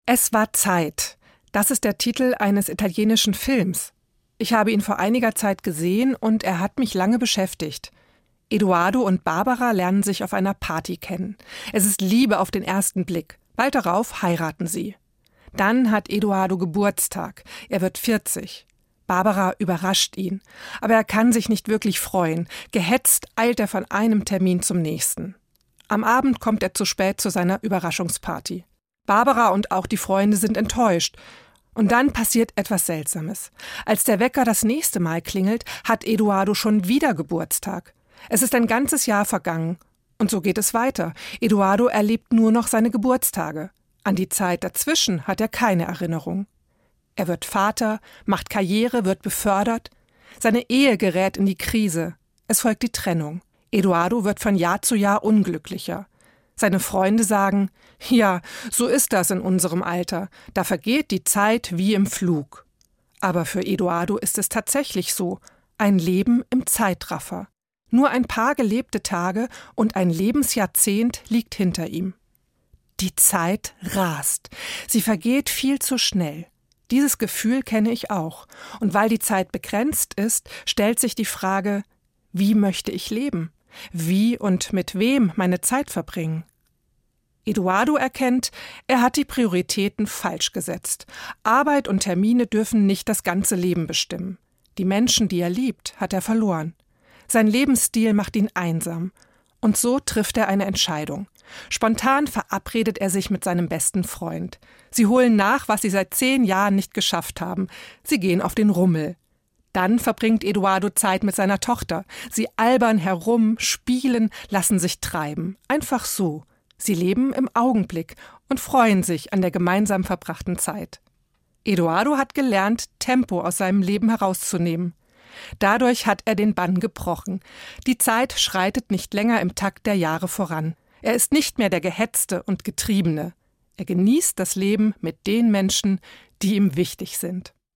Es war Zeit. Das ist der Titel eines italienischen Films. Ich habe ihn vor einiger Zeit gesehen und er hat mich lange beschäftigt. Eduardo und Barbara lernen sich auf einer Party kennen. Es ist Liebe auf den ersten Blick. Bald darauf heiraten sie. Dann hat Eduardo Geburtstag. Er wird 40. Barbara überrascht ihn. Aber er kann sich nicht wirklich freuen. Gehetzt eilt er von einem Termin zum nächsten. Am Abend kommt er zu spät zu seiner Überraschungsparty. Barbara und auch die Freunde sind enttäuscht. Und dann passiert etwas Seltsames. Als der Wecker das nächste Mal klingelt, hat Eduardo schon wieder Geburtstag. Es ist ein ganzes Jahr vergangen. Und so geht es weiter. Eduardo erlebt nur noch seine Geburtstage. An die Zeit dazwischen hat er keine Erinnerung. Er wird Vater, macht Karriere, wird befördert. Seine Ehe gerät in die Krise. Es folgt die Trennung. Eduardo wird von Jahr zu Jahr unglücklicher. Seine Freunde sagen, ja, so ist das in unserem Alter. Da vergeht die Zeit wie im Flug. Aber für Eduardo ist es tatsächlich so. Ein Leben im Zeitraffer. Nur ein paar gelebte Tage und ein Lebensjahrzehnt liegt hinter ihm. Die Zeit rast. Sie vergeht viel zu schnell. Dieses Gefühl kenne ich auch. Und weil die Zeit begrenzt ist, stellt sich die Frage, wie möchte ich leben? Wie und mit wem meine Zeit verbringen? Eduardo erkennt, er hat die Prioritäten falsch gesetzt. Arbeit und Termine dürfen nicht das ganze Leben bestimmen. Die Menschen, die er liebt, hat er verloren. Sein Lebensstil macht ihn einsam. Und so trifft er eine Entscheidung. Spontan verabredet er sich mit seinem besten Freund. Sie holen nach, was sie seit 10 Jahren nicht geschafft haben. Sie gehen auf den Rummel. Dann verbringt Eduardo Zeit mit seiner Tochter. Sie albern herum, spielen, lassen sich treiben. Einfach so. Sie leben im Augenblick und freuen sich an der gemeinsam verbrachten Zeit. Eduardo hat gelernt, Tempo aus seinem Leben herauszunehmen. Dadurch hat er den Bann gebrochen. Die Zeit schreitet nicht länger im Takt der Jahre voran. Er ist nicht mehr der Gehetzte und Getriebene. Er genießt das Leben mit den Menschen, die ihm wichtig sind.